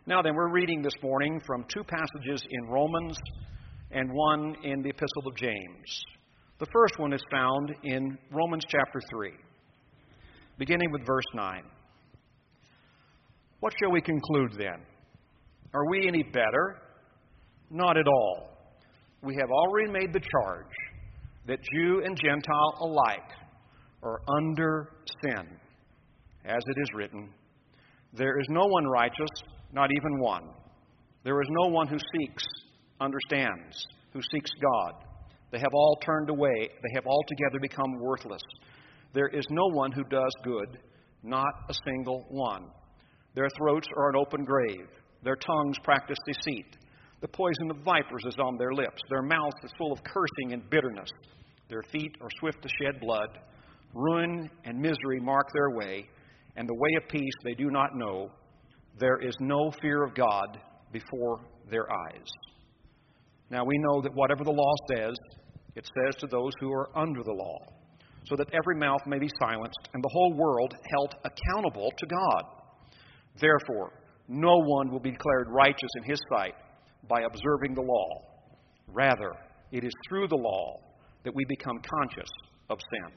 Now then, we're reading this morning from two passages in Romans and one in the Epistle of James. The first one is found in Romans chapter 3, beginning with verse 9. What shall we conclude then? Are we any better? Not at all. We have already made the charge that Jew and Gentile alike are under sin. As it is written, there is no one righteous, not even one. There is no one who seeks, understands, who seeks God. They have all turned away. They have altogether become worthless. There is no one who does good, not a single one. Their throats are an open grave. Their tongues practice deceit. The poison of vipers is on their lips. Their mouth is full of cursing and bitterness. Their feet are swift to shed blood. Ruin and misery mark their way, and the way of peace they do not know. There is no fear of God before their eyes. Now we know that whatever the law says, it says to those who are under the law, so that every mouth may be silenced and the whole world held accountable to God. Therefore, no one will be declared righteous in his sight by observing the law. Rather, it is through the law that we become conscious of sin.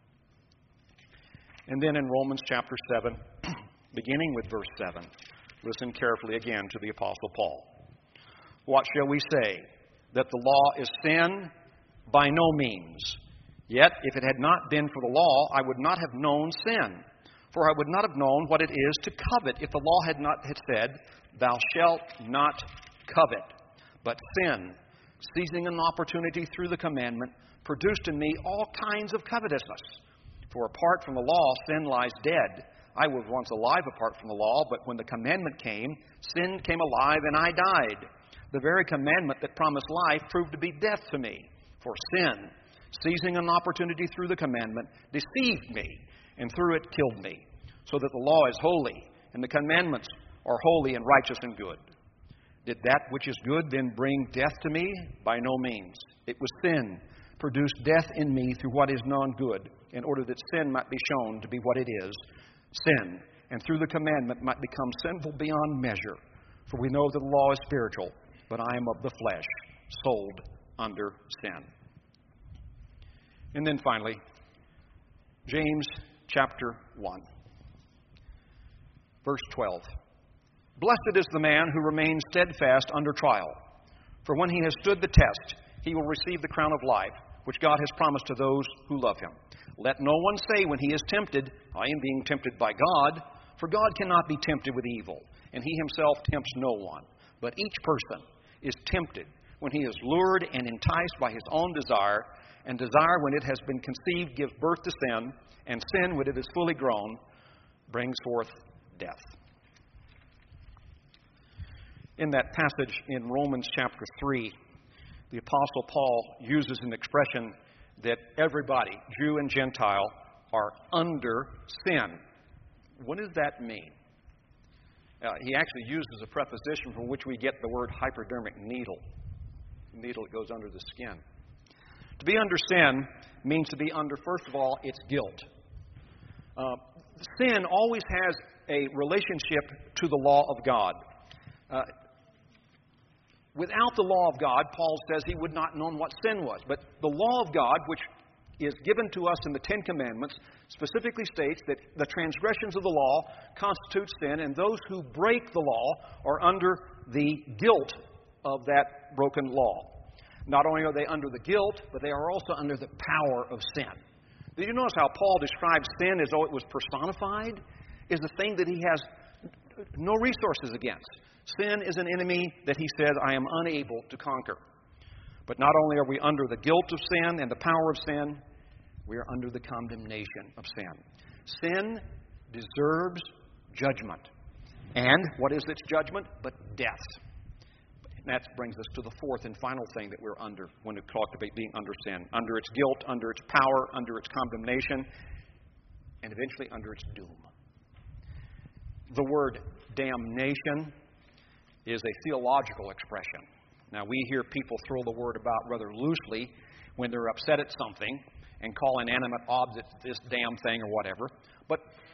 And then in Romans chapter 7, beginning with verse 7, listen carefully again to the Apostle Paul. What shall we say? That the law is sin? By no means. Yet, if it had not been for the law, I would not have known sin. For I would not have known what it is to covet if the law had not said, thou shalt not covet. But sin, seizing an opportunity through the commandment, produced in me all kinds of covetousness. For apart from the law, sin lies dead. I was once alive apart from the law, but when the commandment came, sin came alive and I died. The very commandment that promised life proved to be death to me. For sin, seizing an opportunity through the commandment, deceived me, and through it killed me. So that the law is holy, and the commandments are holy and righteous and good. Did that which is good then bring death to me? By no means. It was sin produced death in me through what is non-good, in order that sin might be shown to be what it is, sin, and through the commandment might become sinful beyond measure. For we know that the law is spiritual, but I am of the flesh, sold under sin. And then finally, James chapter 1, verse 12. Blessed is the man who remains steadfast under trial, for when he has stood the test, he will receive the crown of life, which God has promised to those who love him. Let no one say when he is tempted, I am being tempted by God, for God cannot be tempted with evil, and he himself tempts no one. But each person is tempted when he is lured and enticed by his own desire, and desire, when it has been conceived, gives birth to sin, and sin, when it is fully grown, brings forth death. In that passage in Romans chapter 3, the Apostle Paul uses an expression that everybody, Jew and Gentile, are under sin. What does that mean? He actually uses a preposition from which we get the word hypodermic needle. The needle that goes under the skin. To be under sin means to be under, first of all, its guilt. Sin always has a relationship to the law of God. Without the law of God, Paul says he would not have known what sin was. But the law of God, which is given to us in the Ten Commandments, specifically states that the transgressions of the law constitute sin, and those who break the law are under the guilt of that broken law. Not only are they under the guilt, but they are also under the power of sin. Did you notice how Paul describes sin as though it was personified? Is the thing that he has no resources against. Sin is an enemy that he says, I am unable to conquer. But not only are we under the guilt of sin and the power of sin, we are under the condemnation of sin. Sin deserves judgment. And what is its judgment? But death. And that brings us to the fourth and final thing that we're under when we talk about being under sin. Under its guilt, under its power, under its condemnation, and eventually under its doom. The word damnation is a theological expression. Now, we hear people throw the word about rather loosely when they're upset at something and call inanimate objects this damn thing or whatever. But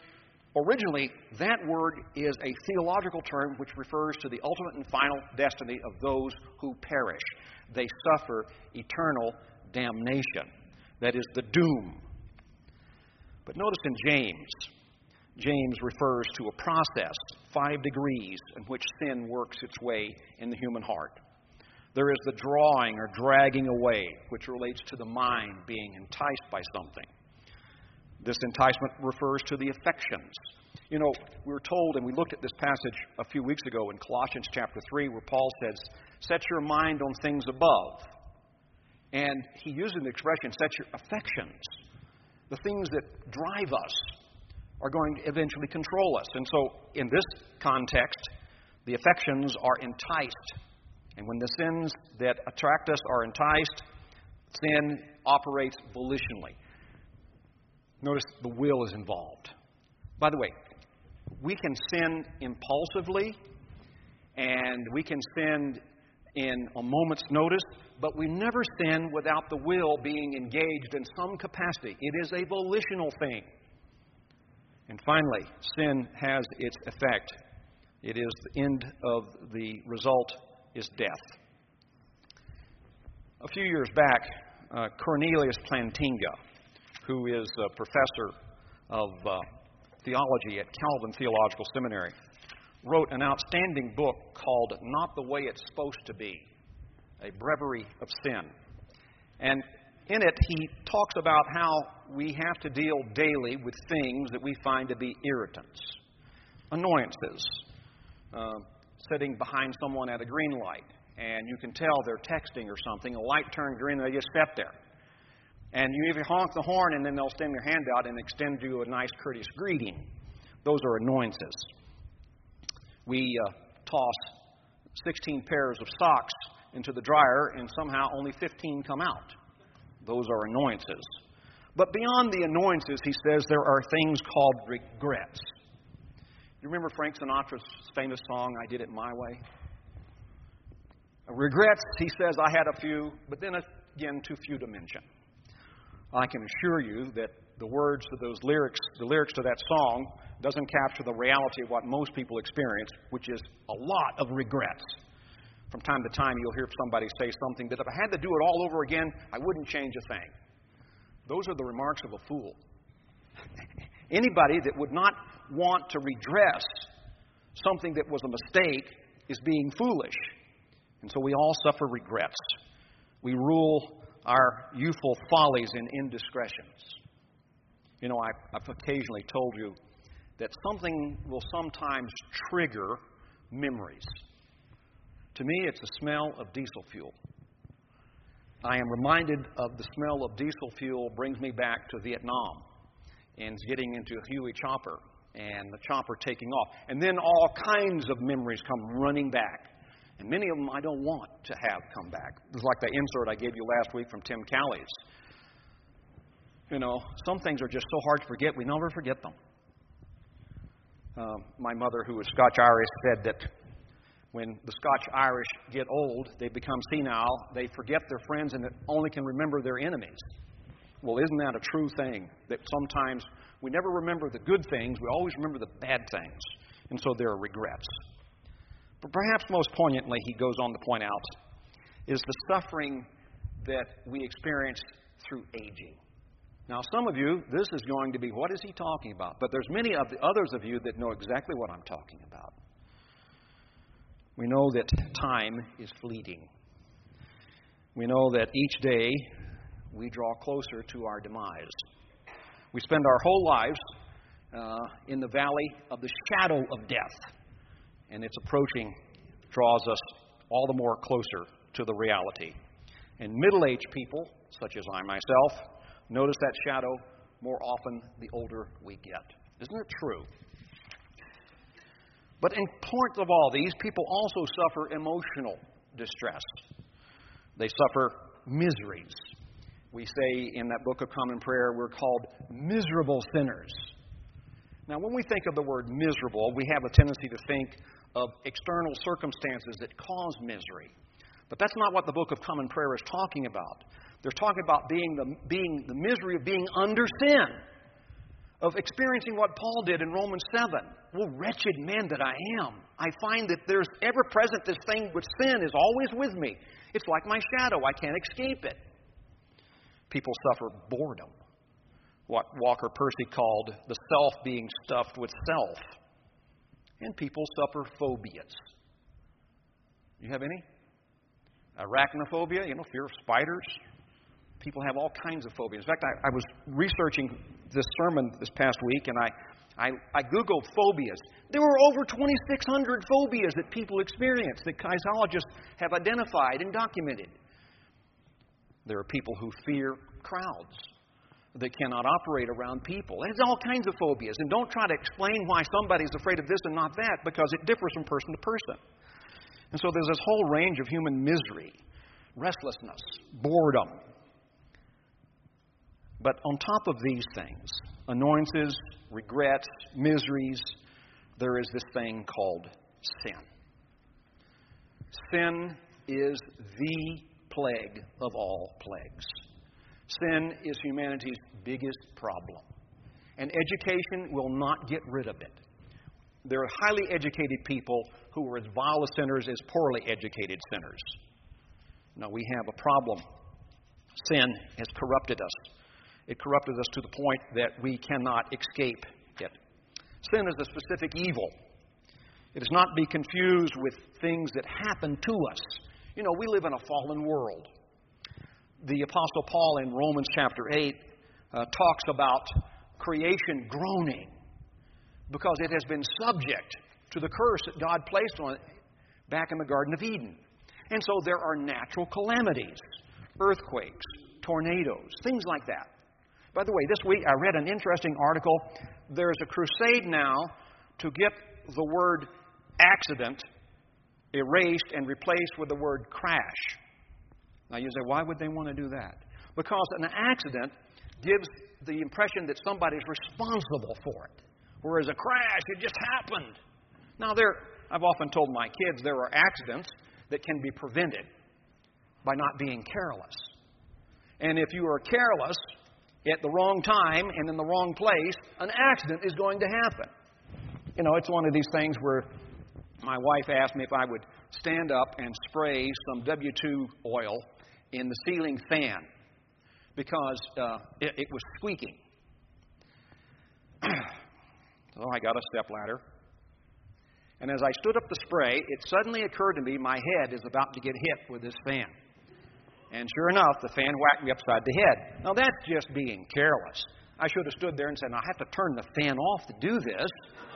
Originally, that word is a theological term which refers to the ultimate and final destiny of those who perish. They suffer eternal damnation. That is the doom. But notice in James refers to a process, 5 degrees, in which sin works its way in the human heart. There is the drawing or dragging away, which relates to the mind being enticed by something. This enticement refers to the affections. You know, we were told, and we looked at this passage a few weeks ago in Colossians chapter 3, where Paul says, set your mind on things above. And he uses the expression, set your affections. The things that drive us are going to eventually control us. And so, in this context, the affections are enticed. And when the sins that attract us are enticed, sin operates volitionally. Notice the will is involved. By the way, we can sin impulsively, and we can sin in a moment's notice, but we never sin without the will being engaged in some capacity. It is a volitional thing. And finally, sin has its effect. It is the end of the result is death. A few years back, Cornelius Plantinga, who is a professor of theology at Calvin Theological Seminary, wrote an outstanding book called Not the Way It's Supposed to Be, a breviary of sin. And in it, he talks about how we have to deal daily with things that we find to be irritants, annoyances, sitting behind someone at a green light, and you can tell they're texting or something, a light turned green, and they just step there. And you either honk the horn, and then they'll extend their hand out and extend you a nice, courteous greeting. Those are annoyances. We toss 16 pairs of socks into the dryer, and somehow only 15 come out. Those are annoyances. But beyond the annoyances, he says, there are things called regrets. You remember Frank Sinatra's famous song, I Did It My Way? Regrets, he says, I had a few, but then again, too few to mention. I can assure you that the words of those lyrics, the lyrics to that song, doesn't capture the reality of what most people experience, which is a lot of regrets. From time to time, you'll hear somebody say something that if I had to do it all over again, I wouldn't change a thing. Those are the remarks of a fool. Anybody that would not want to redress something that was a mistake is being foolish. And so we all suffer regrets. We rule our youthful follies and indiscretions. You know, I've occasionally told you that something will sometimes trigger memories. To me, it's the smell of diesel fuel. I am reminded of the smell of diesel fuel brings me back to Vietnam and getting into a Huey chopper and the chopper taking off. And then all kinds of memories come running back. And many of them I don't want to have come back. It's like the insert I gave you last week from Tim Callie's. You know, some things are just so hard to forget, we never forget them. My mother, who was Scotch-Irish, said that when the Scotch-Irish get old, they become senile, they forget their friends and only can remember their enemies. Well, isn't that a true thing? That sometimes we never remember the good things, we always remember the bad things. And so there are regrets. But perhaps most poignantly, he goes on to point out, is the suffering that we experience through aging. Now, some of you, this is going to be, what is he talking about? But there's many of the others of you that know exactly what I'm talking about. We know that time is fleeting. We know that each day we draw closer to our demise. We spend our whole lives in the valley of the shadow of death. And its approaching draws us all the more closer to the reality. And middle-aged people, such as I myself, notice that shadow more often the older we get. Isn't it true? But in point of all these, people also suffer emotional distress. They suffer miseries. We say in that Book of Common Prayer, we're called miserable sinners. Now, when we think of the word miserable, we have a tendency to think of external circumstances that cause misery. But that's not what the Book of Common Prayer is talking about. They're talking about being the misery of being under sin, of experiencing what Paul did in Romans 7. Well, wretched man that I am. I find that there's ever present this thing with sin is always with me. It's like my shadow. I can't escape it. People suffer boredom. What Walker Percy called the self being stuffed with self. And people suffer phobias. You have any? Arachnophobia, fear of spiders. People have all kinds of phobias. In fact, I was researching this sermon this past week, and I Googled phobias. There were over 2,600 phobias that people experience that kinesiologists have identified and documented. There are people who fear crowds. They cannot operate around people. There's all kinds of phobias. And don't try to explain why somebody's afraid of this and not that, because it differs from person to person. And so there's this whole range of human misery, restlessness, boredom. But on top of these things, annoyances, regrets, miseries, there is this thing called sin. Sin is the plague of all plagues. Sin is humanity's biggest problem. And education will not get rid of it. There are highly educated people who are as vile a sinners as poorly educated sinners. No, we have a problem. Sin has corrupted us. It corrupted us to the point that we cannot escape it. Sin is a specific evil. It is not to be confused with things that happen to us. We live in a fallen world. The Apostle Paul in Romans chapter 8 talks about creation groaning because it has been subject to the curse that God placed on it back in the Garden of Eden. And so there are natural calamities, earthquakes, tornadoes, things like that. By the way, this week I read an interesting article. There's a crusade now to get the word accident erased and replaced with the word crash. Now you say, why would they want to do that? Because an accident gives the impression that somebody's responsible for it. Whereas a crash, it just happened. Now I've often told my kids there are accidents that can be prevented by not being careless. And if you are careless at the wrong time and in the wrong place, an accident is going to happen. It's one of these things where my wife asked me if I would stand up and spray some W2 oil in the ceiling fan because it was squeaking. So I got a stepladder. And as I stood up to spray, it suddenly occurred to me my head is about to get hit with this fan. And sure enough, the fan whacked me upside the head. Now, that's just being careless. I should have stood there and said, I have to turn the fan off to do this.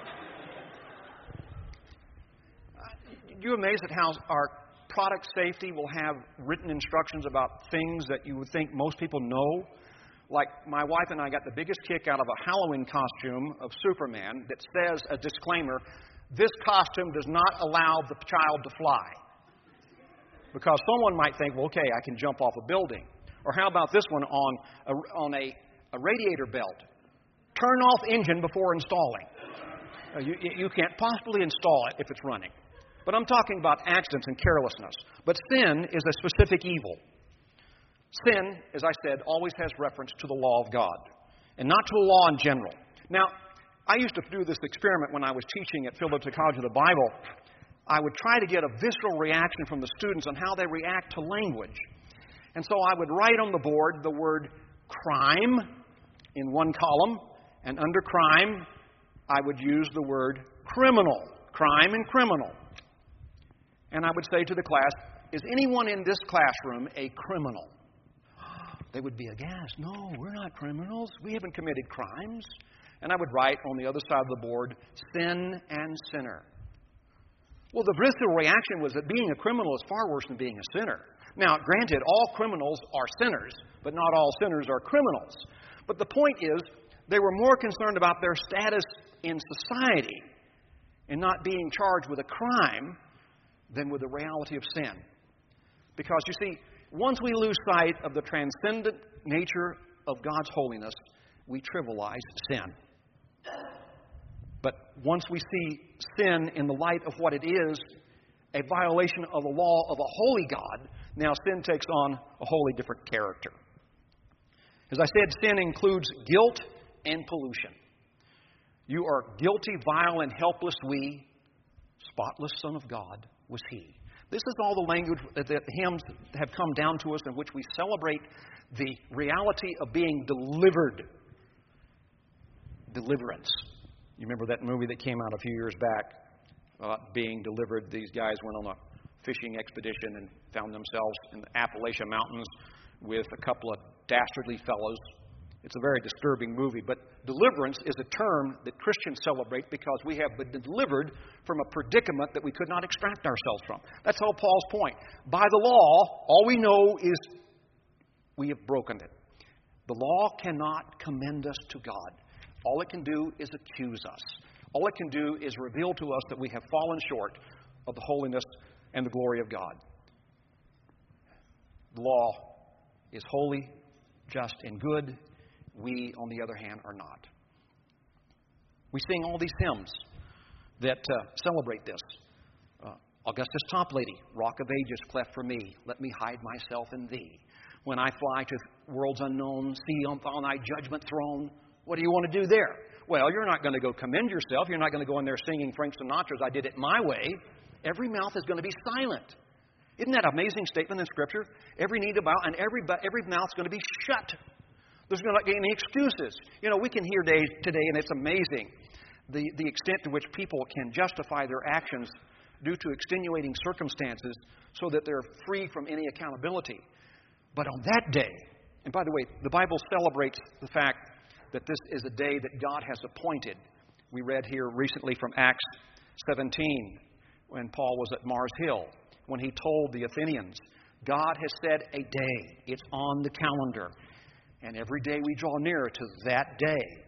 You're amazed at how our product safety will have written instructions about things that you would think most people know. Like my wife and I got the biggest kick out of a Halloween costume of Superman that says a disclaimer, this costume does not allow the child to fly. Because someone might think, well, okay, I can jump off a building. Or how about this one on a radiator belt? Turn off engine before installing. You can't possibly install it if it's running. But I'm talking about accidents and carelessness. But sin is a specific evil. Sin, as I said, always has reference to the law of God and not to the law in general. Now, I used to do this experiment when I was teaching at Philadelphia College of the Bible. I would try to get a visceral reaction from the students on how they react to language. And so I would write on the board the word crime in one column, and under crime, I would use the word criminal. Crime and criminal. And I would say to the class, is anyone in this classroom a criminal? They would be aghast. No, we're not criminals. We haven't committed crimes. And I would write on the other side of the board, sin and sinner. Well, the visceral reaction was that being a criminal is far worse than being a sinner. Now, granted, all criminals are sinners, but not all sinners are criminals. But the point is, they were more concerned about their status in society and not being charged with a crime than with the reality of sin. Because, you see, once we lose sight of the transcendent nature of God's holiness, we trivialize sin. But once we see sin in the light of what it is, a violation of the law of a holy God, now sin takes on a wholly different character. As I said, sin includes guilt and pollution. You are guilty, vile, and helpless we. Spotless Son of God was He. This is all the language that the hymns have come down to us in which we celebrate the reality of being delivered. Deliverance. You remember that movie that came out a few years back, Being Delivered? These guys went on a fishing expedition and found themselves in the Appalachian Mountains with a couple of dastardly fellows. It's a very disturbing movie, but deliverance is a term that Christians celebrate because we have been delivered from a predicament that we could not extract ourselves from. That's all Paul's point. By the law, all we know is we have broken it. The law cannot commend us to God. All it can do is accuse us. All it can do is reveal to us that we have fallen short of the holiness and the glory of God. The law is holy, just, and good. We, on the other hand, are not. We sing all these hymns that celebrate this. Augustus Toplady, Rock of Ages, cleft for me. Let me hide myself in Thee. When I fly to worlds unknown, see on Thy judgment throne. What do you want to do there? Well, you're not going to go commend yourself. You're not going to go in there singing Frank Sinatra's I Did It My Way. Every mouth is going to be silent. Isn't that an amazing statement in Scripture? Every knee to bow and every mouth's going to be shut. There's not going to be any excuses. You know, we can hear today, and it's amazing, the extent to which people can justify their actions due to extenuating circumstances so that they're free from any accountability. But on that day, and by the way, the Bible celebrates the fact that this is a day that God has appointed. We read here recently from Acts 17 when Paul was at Mars Hill, when he told the Athenians, God has set a day. It's on the calendar. And every day we draw nearer to that day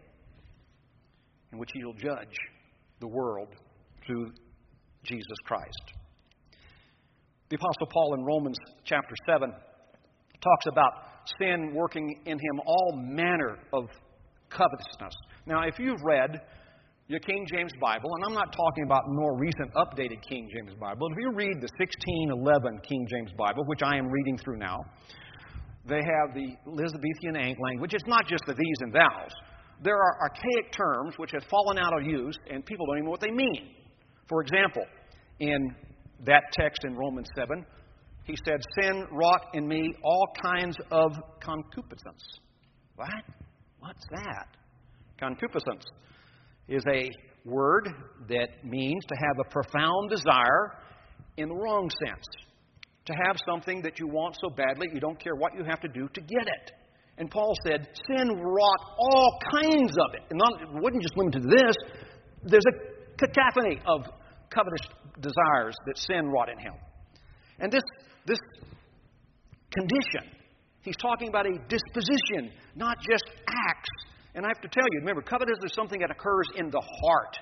in which He'll judge the world through Jesus Christ. The Apostle Paul in Romans chapter 7 talks about sin working in him all manner of covetousness. Now, if you've read your King James Bible, and I'm not talking about more recent updated King James Bible, if you read the 1611 King James Bible, which I am reading through now, they have the Elizabethan language. It's not just the these and thous. There are archaic terms which have fallen out of use, and people don't even know what they mean. For example, in that text in Romans 7, he said, sin wrought in me all kinds of concupiscence. What? What's that? Concupiscence is a word that means to have a profound desire in the wrong sense. To have something that you want so badly, you don't care what you have to do to get it. And Paul said, sin wrought all kinds of it. And it wouldn't just limit to this. There's a cacophony of covetous desires that sin wrought in him. And this condition, he's talking about a disposition, not just acts. And I have to tell you, remember, covetousness is something that occurs in the heart.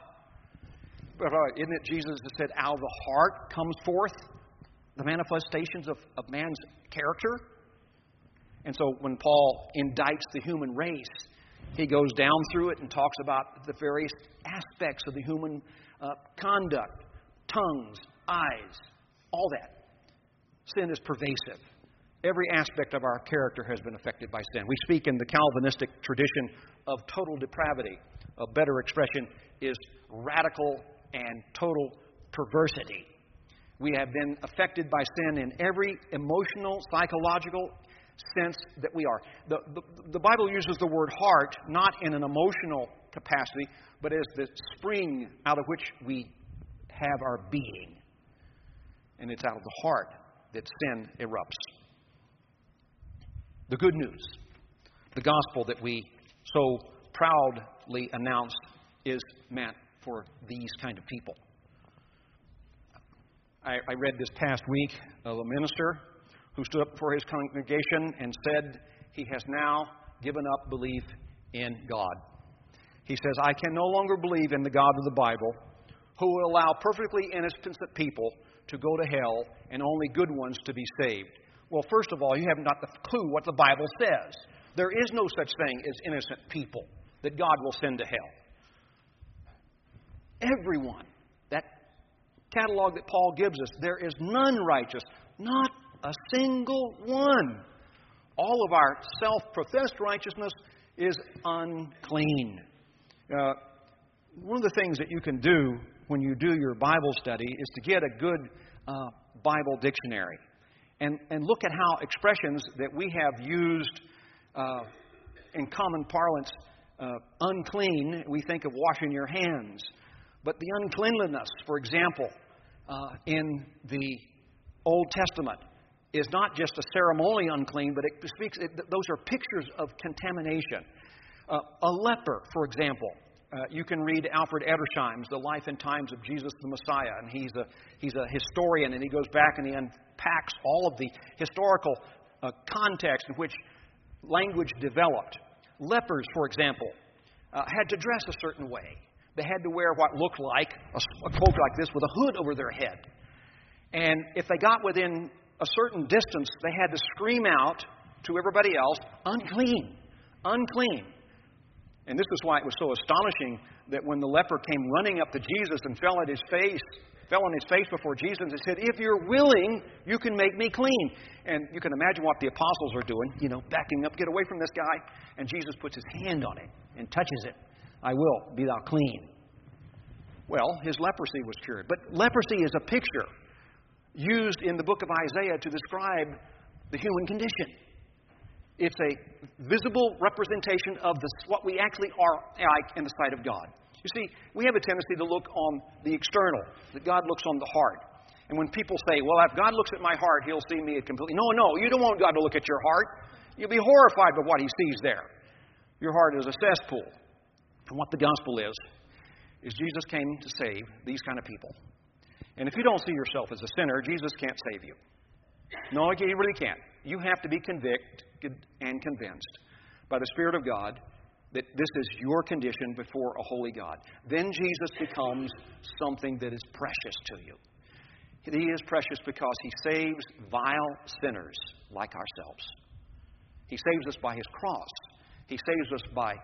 But isn't it Jesus that said, out of the heart comes forth the manifestations of man's character? And so when Paul indicts the human race, he goes down through it and talks about the various aspects of the human conduct, tongues, eyes, all that. Sin is pervasive. Every aspect of our character has been affected by sin. We speak in the Calvinistic tradition of total depravity. A better expression is radical and total perversity. We have been affected by sin in every emotional, psychological sense that we are. The Bible uses the word heart not in an emotional capacity, but as the spring out of which we have our being. And it's out of the heart that sin erupts. The good news, the gospel that we so proudly announce, is meant for these kind of people. I read this past week of a minister who stood up before his congregation and said he has now given up belief in God. He says, I can no longer believe in the God of the Bible who will allow perfectly innocent people to go to hell and only good ones to be saved. Well, first of all, you have not the clue what the Bible says. There is no such thing as innocent people that God will send to hell. Everyone, that catalog that Paul gives us, there is none righteous, not a single one. All of our self-professed righteousness is unclean. One of the things that you can do when you do your Bible study is to get a good Bible dictionary and look at how expressions that we have used in common parlance, unclean, we think of washing your hands. But the uncleanliness, for example, in the Old Testament is not just a ceremonially unclean, but those are pictures of contamination. A leper, for example. You can read Alfred Edersheim's The Life and Times of Jesus the Messiah, and he's a historian, and he goes back and he unpacks all of the historical context in which language developed. Lepers, for example, had to dress a certain way. They had to wear what looked like a cloak like this with a hood over their head. And if they got within a certain distance, they had to scream out to everybody else, unclean, unclean. And this is why it was so astonishing that when the leper came running up to Jesus and fell on his face before Jesus and said, if you're willing, you can make me clean. And you can imagine what the apostles are doing, backing up, get away from this guy. And Jesus puts his hand on it and touches it. I will, be thou clean. Well, his leprosy was cured. But leprosy is a picture used in the book of Isaiah to describe the human condition. It's a visible representation of what we actually are like in the sight of God. You see, we have a tendency to look on the external, that God looks on the heart. And when people say, well, if God looks at my heart, He'll see me completely. No, you don't want God to look at your heart. You'll be horrified by what He sees there. Your heart is a cesspool. And what the gospel is Jesus came to save these kind of people. And if you don't see yourself as a sinner, Jesus can't save you. No, He really can't. You have to be convicted and convinced by the Spirit of God that this is your condition before a holy God. Then Jesus becomes something that is precious to you. He is precious because He saves vile sinners like ourselves. He saves us by His cross. He saves us by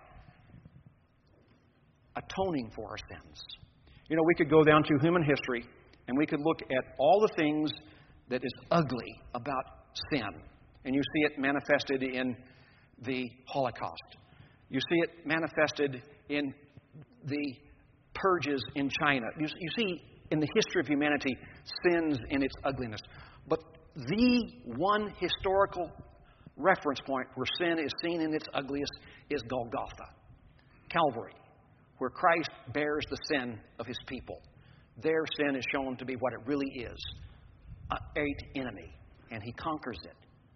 atoning for our sins. We could go down through human history and we could look at all the things that is ugly about sin. And you see it manifested in the Holocaust. You see it manifested in the purges in China. You see in the history of humanity sins in its ugliness. But the one historical reference point where sin is seen in its ugliest is Golgotha, Calvary, where Christ bears the sin of His people. Their sin is shown to be what it really is, a great enemy, and He conquers it.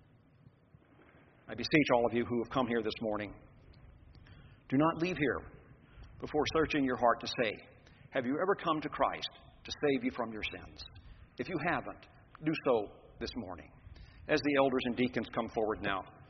I beseech all of you who have come here this morning, do not leave here before searching your heart to say, have you ever come to Christ to save you from your sins? If you haven't, do so this morning. As the elders and deacons come forward now,